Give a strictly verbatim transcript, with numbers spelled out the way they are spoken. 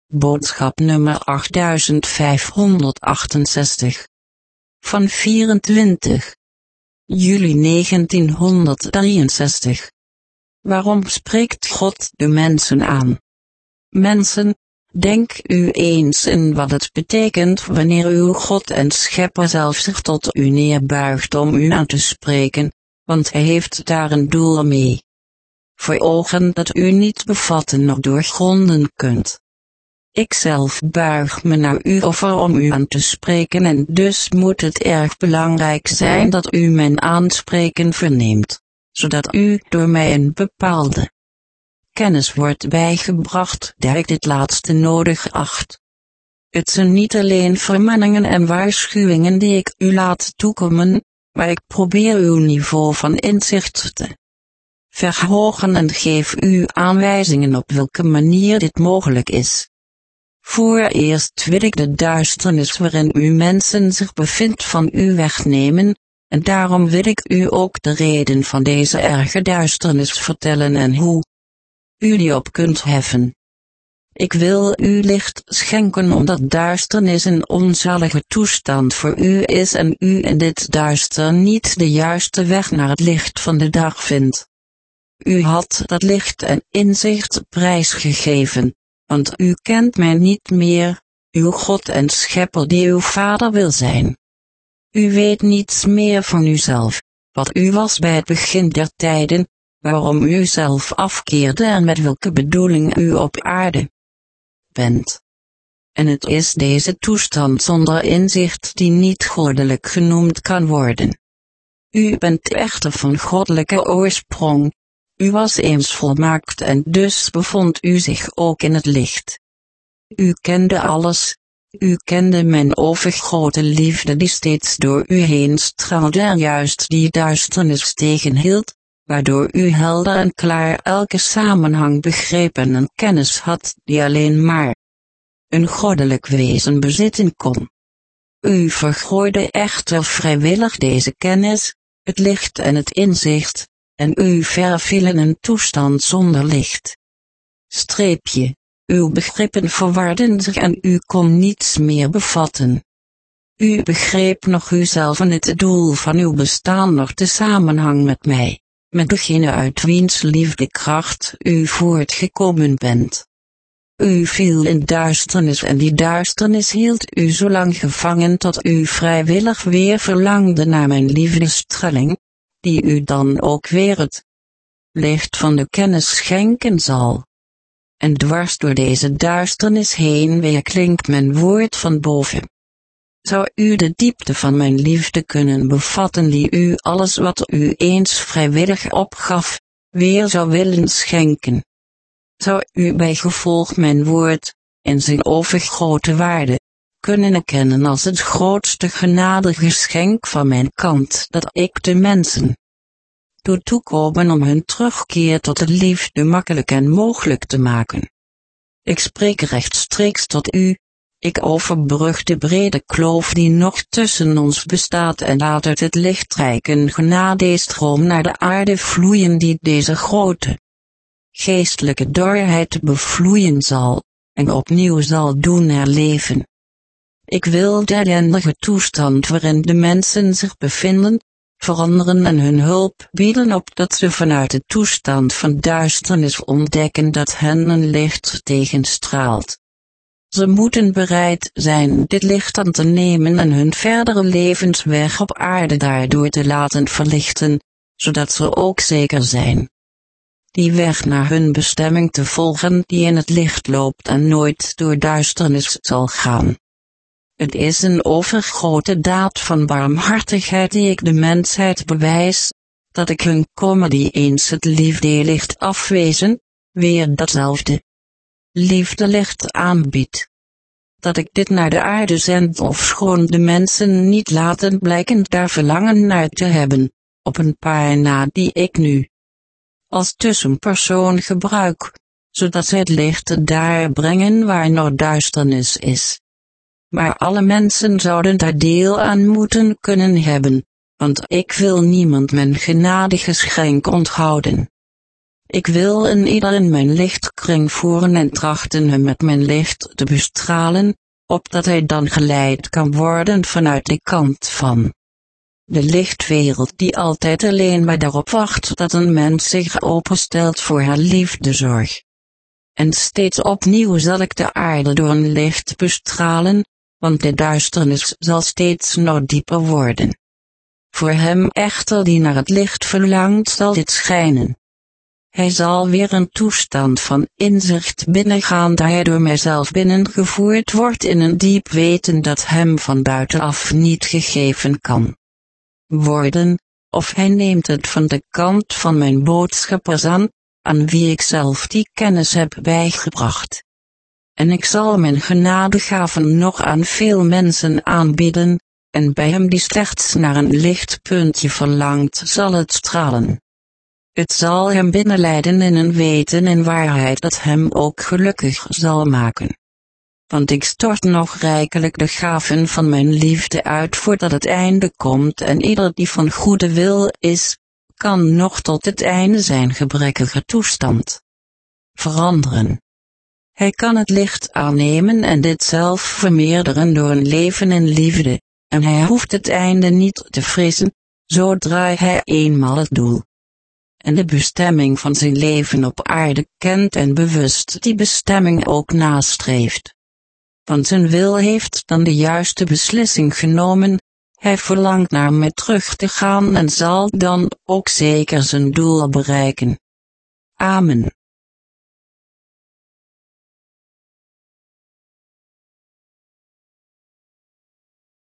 Boodschap nummer achttausendvijfhonderdachtenzestig. Van vierentwintig juli negentienhonderddrieënzestig. Waarom spreekt God de mensen aan? Mensen, denk u eens in wat het betekent wanneer uw God en Schepper zelf zich tot u neerbuigt om u aan te spreken, want hij heeft daar een doel mee. Voor ogen dat u niet bevatten nog doorgronden kunt. Ikzelf buig me naar u over om u aan te spreken en dus moet het erg belangrijk zijn dat u mijn aanspreken verneemt, zodat u door mij een bepaalde kennis wordt bijgebracht daar ik dit laatste nodig acht. Het zijn niet alleen vermaningen en waarschuwingen die ik u laat toekomen, maar ik probeer uw niveau van inzicht te verhogen en geef u aanwijzingen op welke manier dit mogelijk is. Vooreerst wil ik de duisternis waarin u mensen zich bevindt van u wegnemen, en daarom wil ik u ook de reden van deze erge duisternis vertellen en hoe u die op kunt heffen. Ik wil u licht schenken omdat duisternis een onzalige toestand voor u is en u in dit duister niet de juiste weg naar het licht van de dag vindt. U had dat licht en inzicht prijsgegeven, want u kent mij niet meer, uw God en Schepper die uw Vader wil zijn. U weet niets meer van uzelf, wat u was bij het begin der tijden, waarom u uzelf afkeerde en met welke bedoeling u op aarde bent. En het is deze toestand zonder inzicht die niet goddelijk genoemd kan worden. U bent echter van goddelijke oorsprong. U was eens volmaakt en dus bevond u zich ook in het licht. U kende alles. U kende mijn overgrote liefde die steeds door u heen straalde en juist die duisternis tegenhield, waardoor u helder en klaar elke samenhang begreep en een kennis had die alleen maar een goddelijk wezen bezitten kon. U vergooide echter vrijwillig deze kennis, het licht en het inzicht, en u verviel in een toestand zonder licht. Streepje, uw begrippen verwarden zich en u kon niets meer bevatten. U begreep nog uzelf en het doel van uw bestaan nog de samenhang met mij, met degene uit wiens liefdekracht u voortgekomen bent. U viel in duisternis en die duisternis hield u zo lang gevangen tot u vrijwillig weer verlangde naar mijn liefdestrelling, die u dan ook weer het licht van de kennis schenken zal. En dwars door deze duisternis heen weer klinkt mijn woord van boven. Zou u de diepte van mijn liefde kunnen bevatten die u alles wat u eens vrijwillig opgaf, weer zou willen schenken? Zou u bij gevolg mijn woord, in zijn overgrote waarde, kunnen erkennen als het grootste genadegeschenk van mijn kant dat ik de mensen doe toekomen om hun terugkeer tot de liefde makkelijk en mogelijk te maken? Ik spreek rechtstreeks tot u, ik overbrug de brede kloof die nog tussen ons bestaat en laat uit het lichtrijke genadestroom naar de aarde vloeien die deze grote geestelijke dorheid bevloeien zal, en opnieuw zal doen herleven. Ik wil de ellendige toestand waarin de mensen zich bevinden, veranderen en hun hulp bieden opdat ze vanuit de toestand van duisternis ontdekken dat hen een licht tegenstraalt. Ze moeten bereid zijn dit licht aan te nemen en hun verdere levensweg op aarde daardoor te laten verlichten, zodat ze ook zeker zijn die weg naar hun bestemming te volgen die in het licht loopt en nooit door duisternis zal gaan. Het is een overgrote daad van barmhartigheid die ik de mensheid bewijs, dat ik hun komen die eens het liefdelicht afwezen, weer datzelfde liefdelicht aanbied. Dat ik dit naar de aarde zend ofschoon de mensen niet laten blijken daar verlangen naar te hebben, op een paar na die ik nu als tussenpersoon gebruik, zodat zij het licht daar brengen waar nog duisternis is. Maar alle mensen zouden daar deel aan moeten kunnen hebben, want ik wil niemand mijn genadegeschenk onthouden. Ik wil een ieder in mijn lichtkring voeren en trachten hem met mijn licht te bestralen, opdat hij dan geleid kan worden vanuit de kant van de lichtwereld die altijd alleen maar daarop wacht dat een mens zich openstelt voor haar liefdezorg. En steeds opnieuw zal ik de aarde door een licht bestralen, want de duisternis zal steeds nog dieper worden. Voor hem echter die naar het licht verlangt zal dit schijnen. Hij zal weer een toestand van inzicht binnengaan daar hij door mijzelf binnengevoerd wordt in een diep weten dat hem van buitenaf niet gegeven kan worden, of hij neemt het van de kant van mijn boodschappers aan, aan wie ik zelf die kennis heb bijgebracht. En ik zal mijn genadegaven nog aan veel mensen aanbieden, en bij hem die slechts naar een lichtpuntje verlangt zal het stralen. Het zal hem binnenleiden in een weten en waarheid dat hem ook gelukkig zal maken. Want ik stort nog rijkelijk de gaven van mijn liefde uit voordat het einde komt en ieder die van goede wil is, kan nog tot het einde zijn gebrekkige toestand veranderen. Hij kan het licht aannemen en dit zelf vermeerderen door een leven in liefde, en hij hoeft het einde niet te vrezen, zodra hij eenmaal het doel en de bestemming van zijn leven op aarde kent en bewust die bestemming ook nastreeft. Want zijn wil heeft dan de juiste beslissing genomen, hij verlangt naar mij terug te gaan en zal dan ook zeker zijn doel bereiken. Amen.